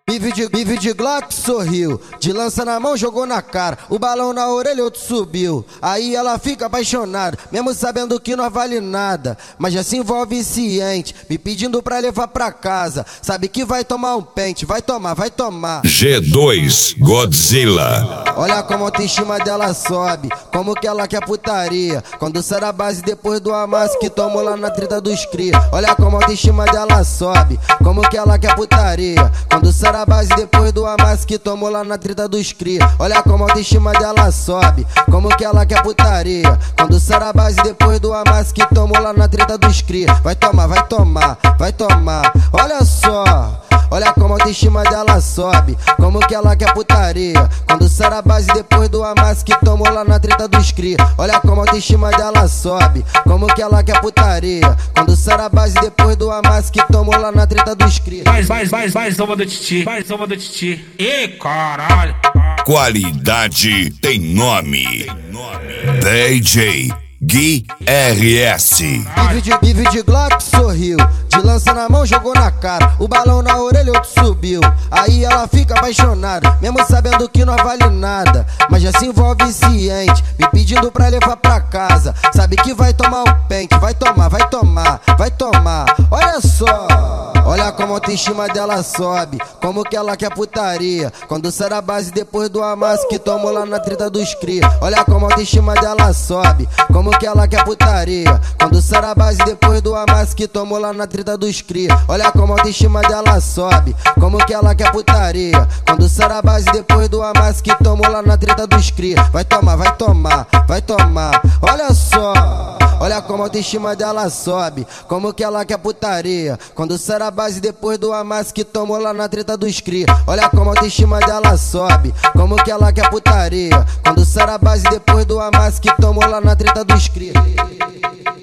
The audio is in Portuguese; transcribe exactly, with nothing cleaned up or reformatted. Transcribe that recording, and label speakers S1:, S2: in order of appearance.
S1: Bife de, bife de Glock sorriu, de lança na mão jogou na cara, o balão na orelha outro subiu. Aí ela fica apaixonada, mesmo sabendo que não vale nada, mas já se envolve ciente, me pedindo pra levar pra casa. Sabe que vai tomar um pente, vai tomar, vai tomar.
S2: G dois Godzilla.
S1: Olha como a autoestima dela sobe, como que ela quer putaria, quando sai da base depois do amasso que tomou lá na treta dos cria. Olha como a autoestima dela sobe, como que ela quer putaria, quando sai da base depois do amasso que tomou lá na treta dos cria. Olha como a autoestima dela sobe, como que ela quer putaria, quando sai da base depois do amasso que tomou lá na treta dos cria. Vai tomar, vai tomar, vai tomar. Olha só, olha como a autoestima dela sobe, como que ela quer putaria, quando sai da base depois do amasso que tomou lá na treta dos cria. Olha como a autoestima dela sobe, como que ela quer putaria, quando sai da base depois do amasso que tomou lá na treta dos cria.
S3: Mais, mais, mais, mais uma do Titi, mais uma do Titi. Ih, caralho.
S2: Qualidade tem nome. D J Gui R S.
S1: Bife de, bife de Glock sorriu, de lança na mão jogou na cara, o balão na orelha outro subiu. Aí ela fica apaixonada, mesmo sabendo que não vale nada, mas já se envolve ciente, me pedindo pra levar pra casa. Sabe que vai tomar um pente, vai tomar, vai tomar, vai tomar. Olha só, olha como a autoestima dela sobe, como que ela quer putaria, quando sai da base depois do amasso que tomou lá na treta dos cria. Olha como a autoestima dela sobe, como que ela quer putaria, quando sai da base depois do amasso que tomou lá na treta dos cria. Olha como a autoestima dela sobe, como que ela quer putaria, quando sai da base depois do amasso que tomou lá na treta dos cria. Vai tomar, vai tomar, vai tomar. Olha só, olha como a autoestima dela sobe, como que ela quer putaria, quando sai da base depois do amasso que tomou lá na treta dos cria. Olha como a autoestima dela sobe, como que ela quer putaria, quando sai da base depois do amasso que tomou lá na treta dos cria.